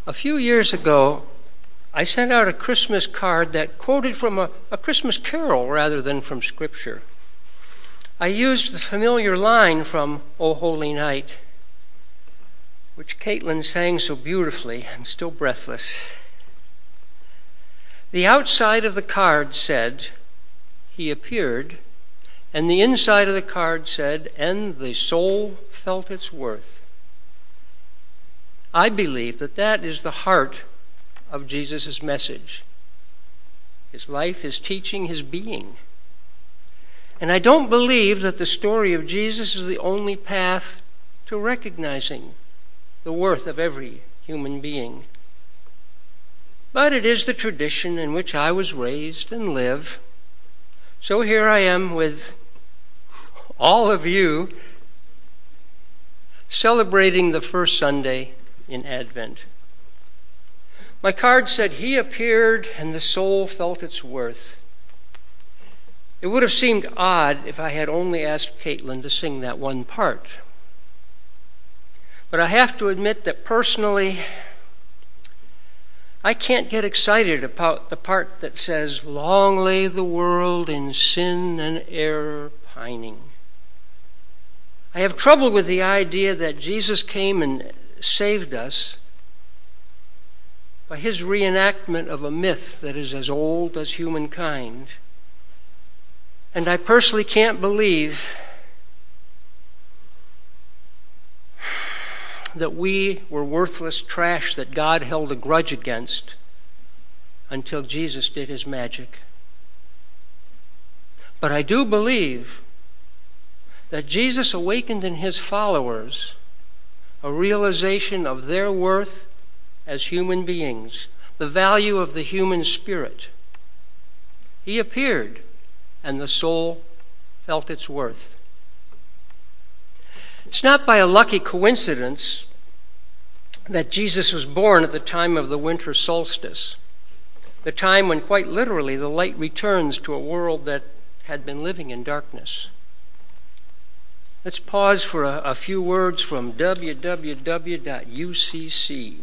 A few years ago, I sent out a Christmas card that quoted from a Christmas carol rather than from Scripture. I used the familiar line from O Holy Night, which Caitlin sang so beautifully. I'm still breathless. The outside of the card said, "He appeared," and the inside of the card said, "And the soul felt its worth." I believe that that is the heart of Jesus' message. His life, his teaching, his being. And I don't believe that the story of Jesus is the only path to recognizing the worth of every human being. But it is the tradition in which I was raised and live. So here I am with all of you celebrating the first Sunday in Advent. My card said, "He appeared and the soul felt its worth." It would have seemed odd if I had only asked Caitlin to sing that one part. But I have to admit that personally, I can't get excited about the part that says, "Long lay the world in sin and error pining." I have trouble with the idea that Jesus came and saved us by his reenactment of a myth that is as old as humankind. And I personally can't believe that we were worthless trash that God held a grudge against until Jesus did his magic. But I do believe that Jesus awakened in his followers a realization of their worth as human beings, the value of the human spirit. He appeared, and the soul felt its worth. It's not by a lucky coincidence that Jesus was born at the time of the winter solstice, the time when quite literally the light returns to a world that had been living in darkness. Let's pause for a few words from www.ucc.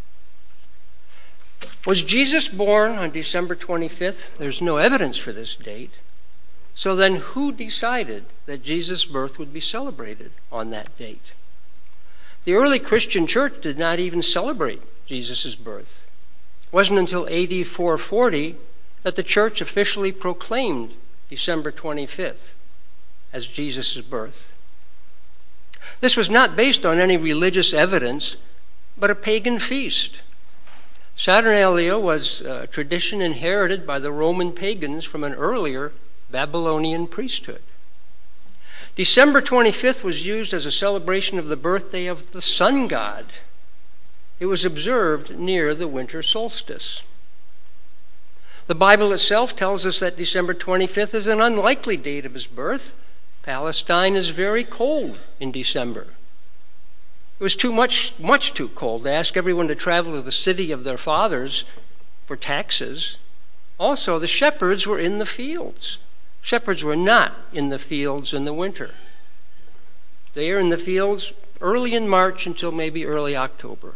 Was Jesus born on December 25th? There's no evidence for this date. So then who decided that Jesus' birth would be celebrated on that date? The early Christian church did not even celebrate Jesus' birth. It wasn't until AD 440 that the church officially proclaimed December 25th as Jesus' birth. This was not based on any religious evidence, but a pagan feast. Saturnalia was a tradition inherited by the Roman pagans from an earlier Babylonian priesthood. December 25th was used as a celebration of the birthday of the sun god. It was observed near the winter solstice. The Bible itself tells us that December 25th is an unlikely date of his birth. Palestine is very cold in December. It was much too cold to ask everyone to travel to the city of their fathers for taxes. Also, the shepherds were in the fields. Shepherds were not in the fields in the winter. They are in the fields early in March until maybe early October.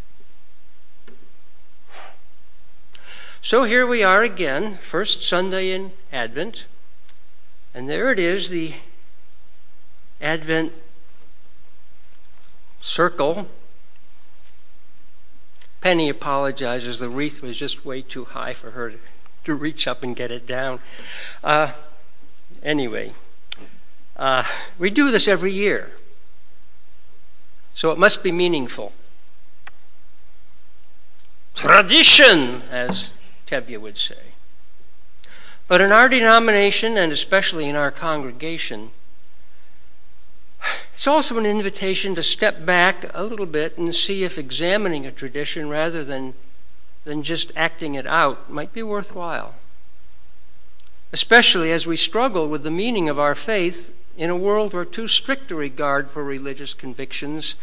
So here we are again, first Sunday in Advent. And there it is, the Advent circle. Penny apologizes. The wreath was just way too high for her to reach up and get it down. Anyway, we do this every year, so it must be meaningful. Tradition, as Tevye would say. But in our denomination, and especially in our congregation, it's also an invitation to step back a little bit and see if examining a tradition rather than just acting it out might be worthwhile. Especially as we struggle with the meaning of our faith in a world where too strict a regard for religious convictions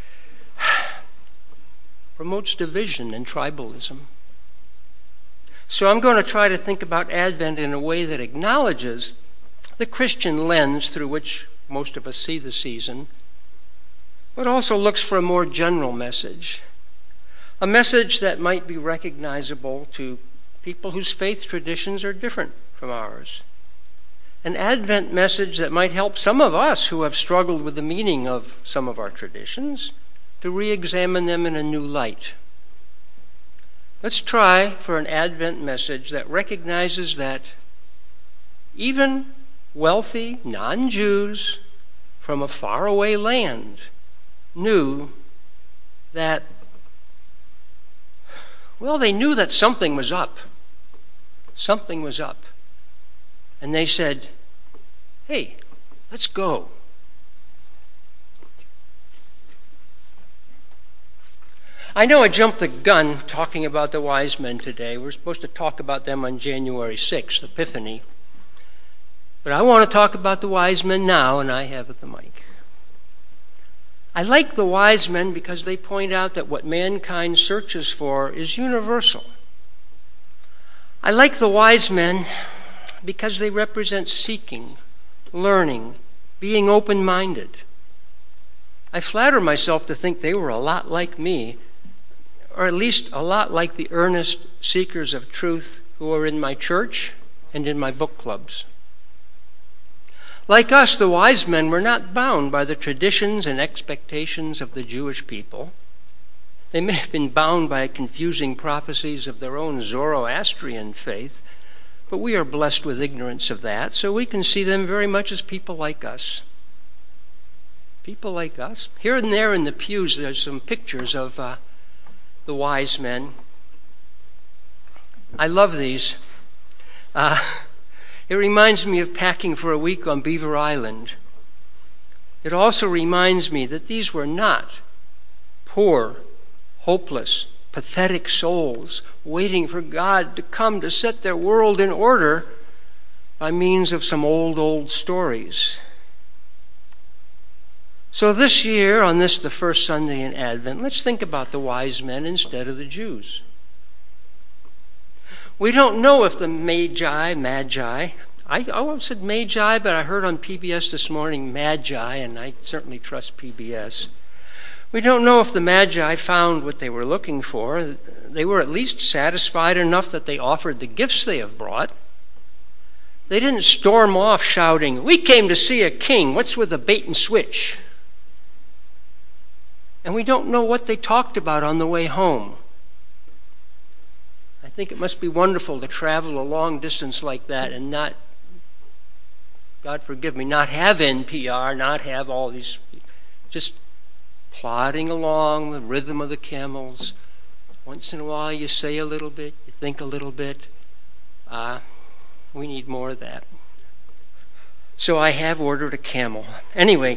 promotes division and tribalism. So I'm going to try to think about Advent in a way that acknowledges the Christian lens through which most of us see the season, but also looks for a more general message. A message that might be recognizable to people whose faith traditions are different from ours. An Advent message that might help some of us who have struggled with the meaning of some of our traditions to re-examine them in a new light. Let's try for an Advent message that recognizes that even wealthy non-Jews from a faraway land knew that, well, they knew that something was up. Something was up. And they said, hey, let's go. I know I jumped the gun talking about the wise men today. We're supposed to talk about them on January 6th, Epiphany. But I want to talk about the wise men now, and I have the mic. I like the wise men because they point out that what mankind searches for is universal. I like the wise men because they represent seeking, learning, being open-minded. I flatter myself to think they were a lot like me, or at least a lot like the earnest seekers of truth who are in my church and in my book clubs. Like us, the wise men were not bound by the traditions and expectations of the Jewish people. They may have been bound by confusing prophecies of their own Zoroastrian faith, but we are blessed with ignorance of that, so we can see them very much as people like us. People like us. Here and there in the pews, there's some pictures of the wise men. I love these. It reminds me of packing for a week on Beaver Island. It also reminds me that these were not poor, hopeless, pathetic souls waiting for God to come to set their world in order by means of some old stories. So this year, on this, the first Sunday in Advent, let's think about the wise men instead of the Jews. We don't know if the Magi, I always said Magi, but I heard on PBS this morning Magi, and I certainly trust PBS. We don't know if the Magi found what they were looking for. They were at least satisfied enough that they offered the gifts they have brought. They didn't storm off shouting, "We came to see a king. What's with the bait and switch?" And we don't know what they talked about on the way home. I think it must be wonderful to travel a long distance like that and not, God forgive me, not have NPR, not have all these, just plodding along the rhythm of the camels. Once in a while you say a little bit, you think a little bit. We need more of that. So I have ordered a camel. Anyway,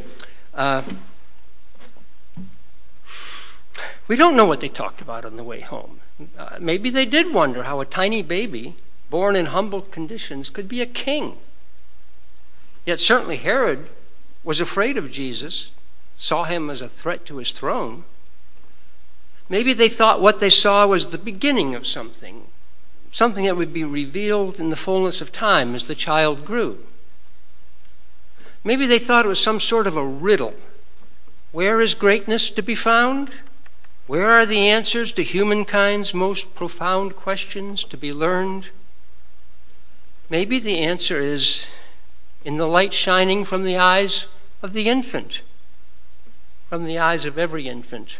we don't know what they talked about on the way home. Maybe they did wonder how a tiny baby, born in humble conditions, could be a king. Yet certainly Herod was afraid of Jesus, saw him as a threat to his throne. Maybe they thought what they saw was the beginning of something that would be revealed in the fullness of time as the child grew. Maybe they thought it was some sort of a riddle. Where is greatness to be found? Where are the answers to humankind's most profound questions to be learned? Maybe the answer is in the light shining from the eyes of the infant, from the eyes of every infant.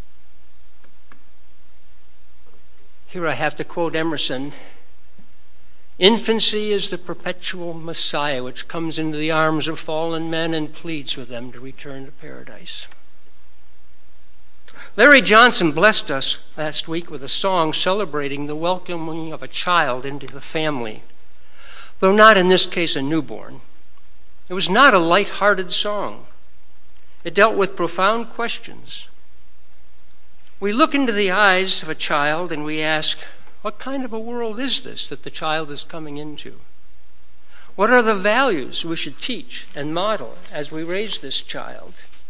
Here I have to quote Emerson. Infancy is the perpetual Messiah which comes into the arms of fallen men and pleads with them to return to paradise. Larry Johnson blessed us last week with a song celebrating the welcoming of a child into the family, though not in this case a newborn. It was not a light-hearted song. It dealt with profound questions. We look into the eyes of a child and we ask, what kind of a world is this that the child is coming into? What are the values we should teach and model as we raise this child?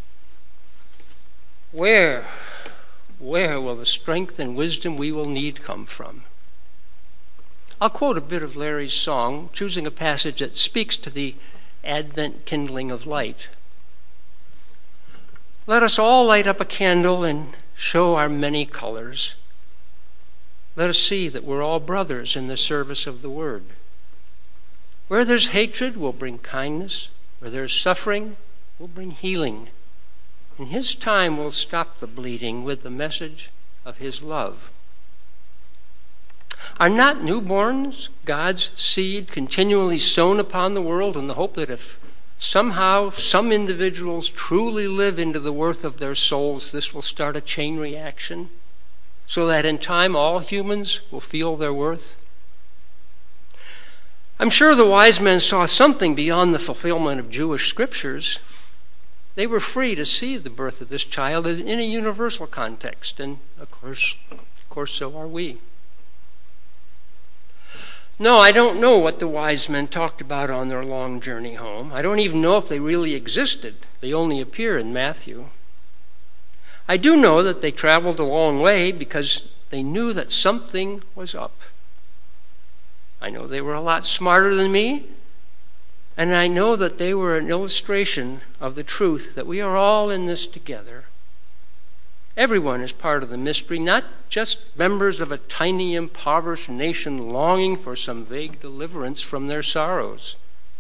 Where will the strength and wisdom we will need come from? I'll quote a bit of Larry's song, choosing a passage that speaks to the Advent kindling of light. Let us all light up a candle and show our many colors, let us see that we're all brothers in the service of the word. Where there's hatred, we'll bring kindness. Where there's suffering, we'll bring healing. In his time, we'll stop the bleeding with the message of his love. Are not newborns God's seed continually sown upon the world in the hope that if somehow some individuals truly live into the worth of their souls, this will start a chain reaction so that in time all humans will feel their worth? I'm sure the wise men saw something beyond the fulfillment of Jewish scriptures. They were free to see the birth of this child in a universal context, and of course so are we. No, I don't know what the wise men talked about on their long journey home. I don't even know if they really existed. They only appear in Matthew. I do know that they traveled a long way because they knew that something was up. I know they were a lot smarter than me, and I know that they were an illustration of the truth that we are all in this together. Everyone is part of the mystery, not just members of a tiny, impoverished nation longing for some vague deliverance from their sorrows.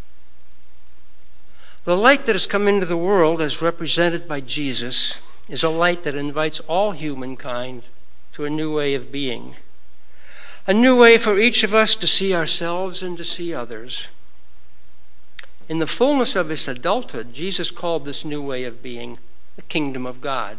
The light that has come into the world, as represented by Jesus, is a light that invites all humankind to a new way of being. A new way for each of us to see ourselves and to see others. In the fullness of his adulthood, Jesus called this new way of being the kingdom of God.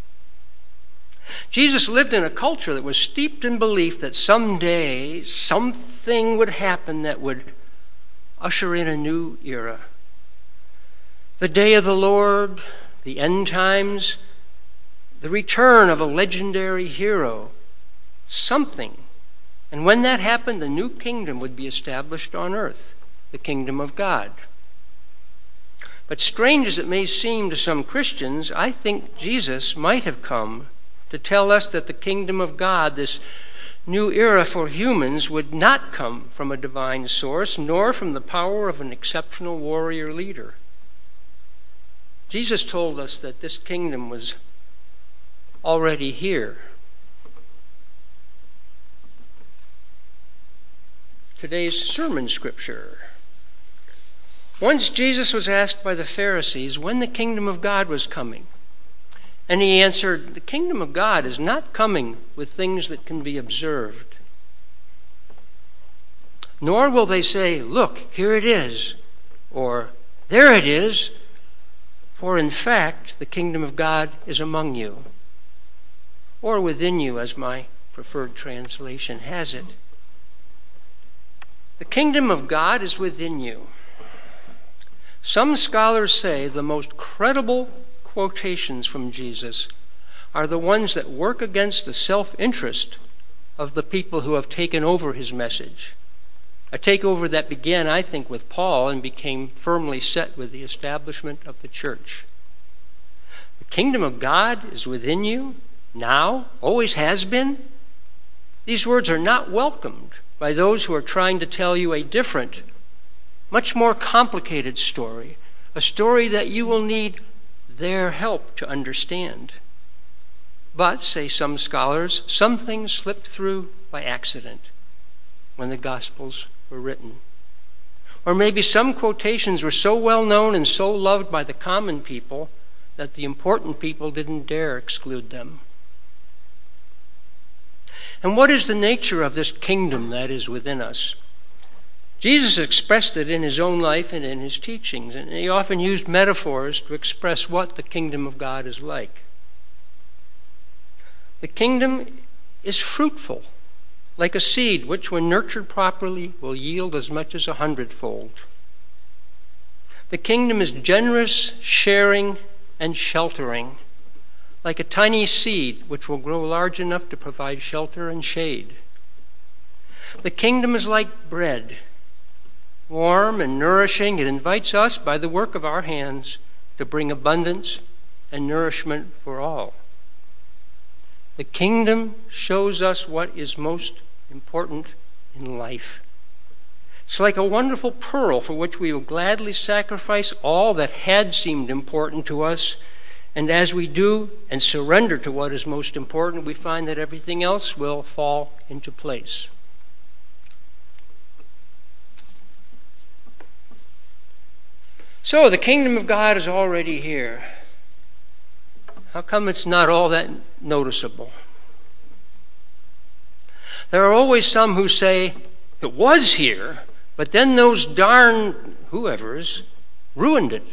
Jesus lived in a culture that was steeped in belief that someday something would happen that would usher in a new era. The day of the Lord, the end times, the return of a legendary hero, something. And when that happened, a new kingdom would be established on earth, the kingdom of God. But strange as it may seem to some Christians, I think Jesus might have come to tell us that the kingdom of God, this new era for humans, would not come from a divine source, nor from the power of an exceptional warrior leader. Jesus told us that this kingdom was already here. Today's sermon scripture. Once Jesus was asked by the Pharisees when the kingdom of God was coming. And he answered, the kingdom of God is not coming with things that can be observed. Nor will they say, look, here it is, or there it is, for in fact the kingdom of God is among you, or within you, as my preferred translation has it. The kingdom of God is within you. Some scholars say the most credible quotations from Jesus are the ones that work against the self-interest of the people who have taken over his message. A takeover that began, I think, with Paul and became firmly set with the establishment of the church. The kingdom of God is within you now, always has been. These words are not welcomed by those who are trying to tell you a different, much more complicated story, a story that you will need their help to understand. But, say some scholars, some things slipped through by accident when the Gospels were written. Or maybe some quotations were so well known and so loved by the common people that the important people didn't dare exclude them. And what is the nature of this kingdom that is within us? Jesus expressed it in his own life and in his teachings, and he often used metaphors to express what the kingdom of God is like. The kingdom is fruitful, like a seed which, when nurtured properly, will yield as much as 100-fold. The kingdom is generous, sharing, and sheltering, like a tiny seed which will grow large enough to provide shelter and shade. The kingdom is like bread, warm and nourishing. It invites us, by the work of our hands, to bring abundance and nourishment for all. The kingdom shows us what is most important in life. It's like a wonderful pearl for which we will gladly sacrifice all that had seemed important to us And as we do and surrender to what is most important, we find that everything else will fall into place. So the kingdom of God is already here. How come it's not all that noticeable? There are always some who say, it was here, but then those darn whoever's ruined it.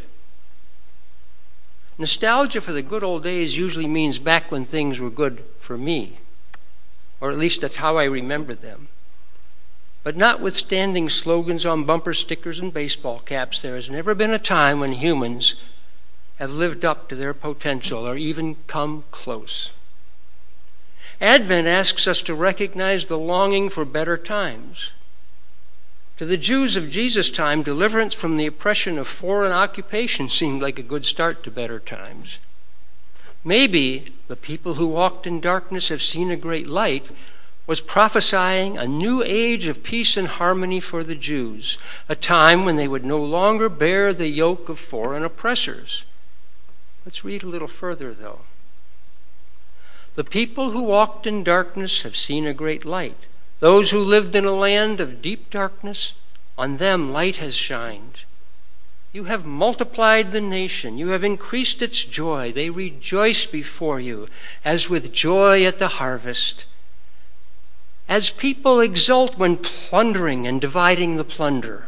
Nostalgia for the good old days usually means back when things were good for me, or at least that's how I remember them. But notwithstanding slogans on bumper stickers and baseball caps, there has never been a time when humans have lived up to their potential or even come close. Advent asks us to recognize the longing for better times. To the Jews of Jesus' time, deliverance from the oppression of foreign occupation seemed like a good start to better times. Maybe the people who walked in darkness have seen a great light was prophesying a new age of peace and harmony for the Jews, a time when they would no longer bear the yoke of foreign oppressors. Let's read a little further, though. The people who walked in darkness have seen a great light. Those who lived in a land of deep darkness, on them light has shined. You have multiplied the nation. You have increased its joy. They rejoice before you as with joy at the harvest. As people exult when plundering and dividing the plunder.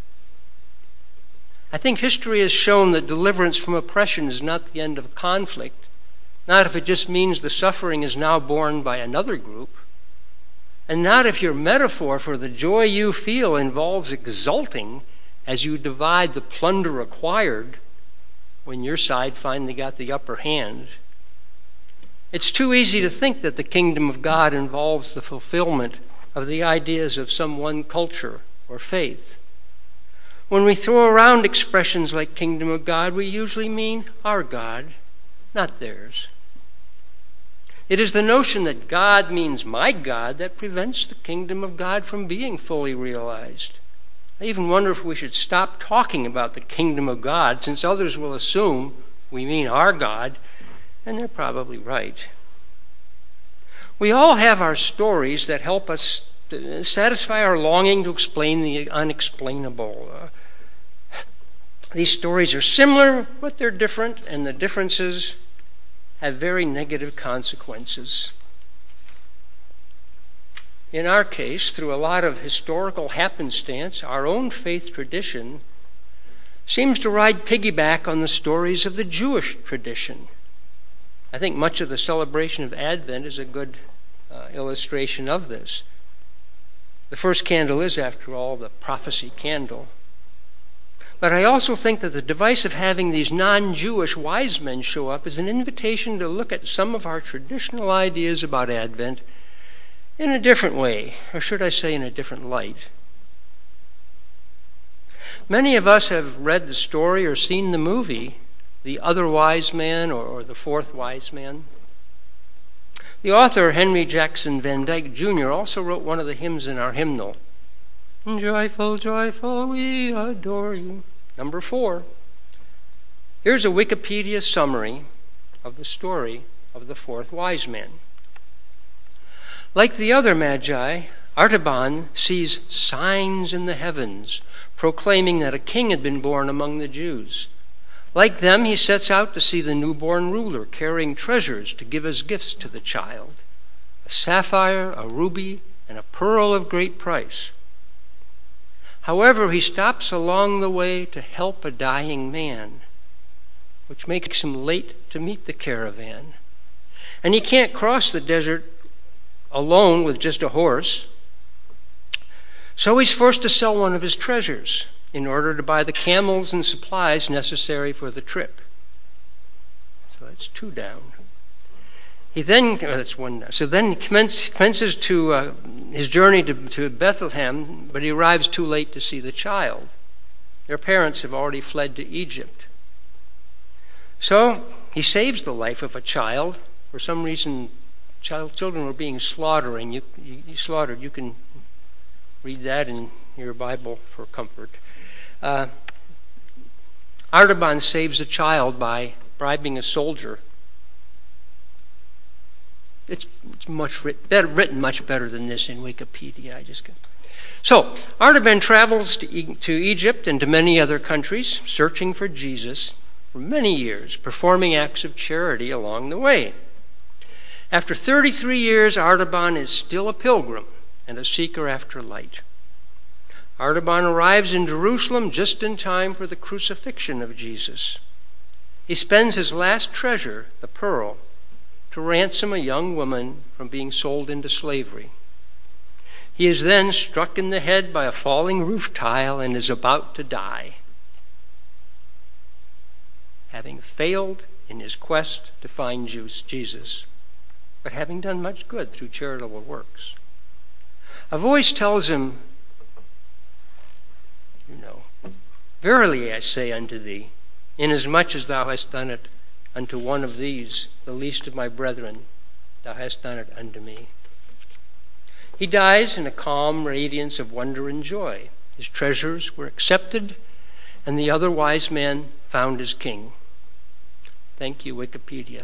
I think history has shown that deliverance from oppression is not the end of conflict, not if it just means the suffering is now borne by another group, and not if your metaphor for the joy you feel involves exulting as you divide the plunder acquired when your side finally got the upper hand. It's too easy to think that the kingdom of God involves the fulfillment of the ideas of some one culture or faith. When we throw around expressions like kingdom of God, we usually mean our God, not theirs. It is the notion that God means my God that prevents the kingdom of God from being fully realized. I even wonder if we should stop talking about the kingdom of God, since others will assume we mean our God, and they're probably right. We all have our stories that help us satisfy our longing to explain the unexplainable. These stories are similar, but they're different, and the differences have very negative consequences. In our case, through a lot of historical happenstance, our own faith tradition seems to ride piggyback on the stories of the Jewish tradition. I think much of the celebration of Advent is a good illustration of this. The first candle is, after all, the prophecy candle. But I also think that the device of having these non-Jewish wise men show up is an invitation to look at some of our traditional ideas about Advent in a different way, or should I say in a different light. Many of us have read the story or seen the movie, The Other Wise Man or The Fourth Wise Man. The author, Henry Jackson Van Dyke Jr., also wrote one of the hymns in our hymnal. Joyful, joyful, we adore you. Number 4. Here's a Wikipedia summary of the story of the fourth wise man. Like the other magi, Artaban sees signs in the heavens, proclaiming that a king had been born among the Jews. Like them, he sets out to see the newborn ruler, carrying treasures to give as gifts to the child: a sapphire, a ruby, and a pearl of great price. However, he stops along the way to help a dying man, which makes him late to meet the caravan. And he can't cross the desert alone with just a horse, so he's forced to sell one of his treasures in order to buy the camels and supplies necessary for the trip. So that's 2 down. That's 1 down. So then he commences to his journey to Bethlehem, but he arrives too late to see the child. Their parents have already fled to Egypt. So he saves the life of a child. For some reason, children were being slaughtered. You can read that in your Bible for comfort. Artaban saves a child by bribing a soldier. It's written much better than this in Wikipedia. So, Artaban travels to Egypt and to many other countries, searching for Jesus for many years, performing acts of charity along the way. After 33 years, Artaban is still a pilgrim and a seeker after light. Artaban arrives in Jerusalem just in time for the crucifixion of Jesus. He spends his last treasure, the pearl, to ransom a young woman from being sold into slavery. He is then struck in the head by a falling roof tile and is about to die, having failed in his quest to find Jesus, but having done much good through charitable works. A voice tells him, "Verily I say unto thee, inasmuch as thou hast done it unto one of these, the least of my brethren, thou hast done it unto me." He dies in a calm radiance of wonder and joy. His treasures were accepted, and the other wise man found his king. Thank you, Wikipedia.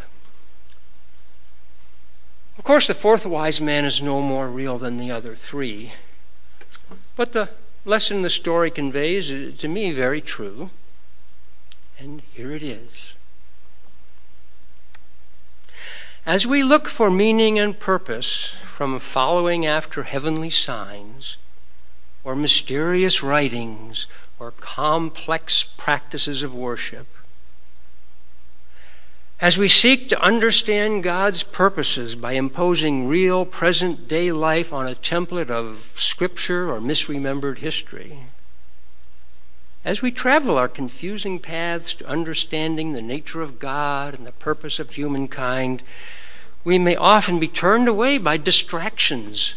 Of course, the fourth wise man is no more real than the other three, but the lesson the story conveys is, to me, very true. And here it is. As we look for meaning and purpose from following after heavenly signs, or mysterious writings, or complex practices of worship, as we seek to understand God's purposes by imposing real present-day life on a template of scripture or misremembered history, as we travel our confusing paths to understanding the nature of God and the purpose of humankind, we may often be turned away by distractions.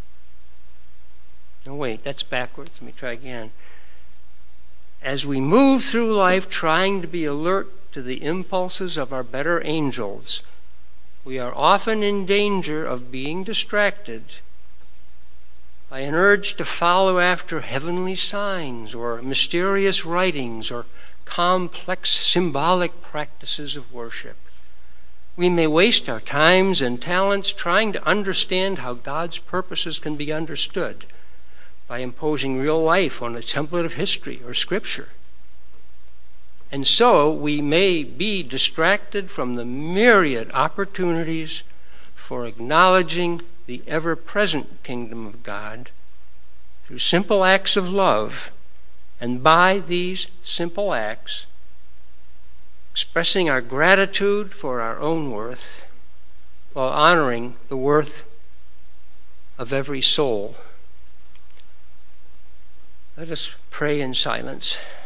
No, wait, that's backwards. Let me try again. As we move through life trying to be alert to the impulses of our better angels, we are often in danger of being distracted by an urge to follow after heavenly signs or mysterious writings or complex symbolic practices of worship. We may waste our times and talents trying to understand how God's purposes can be understood by imposing real life on a template of history or scripture. And so we may be distracted from the myriad opportunities for acknowledging the ever-present kingdom of God through simple acts of love, and by these simple acts, expressing our gratitude for our own worth while honoring the worth of every soul. Let us pray in silence.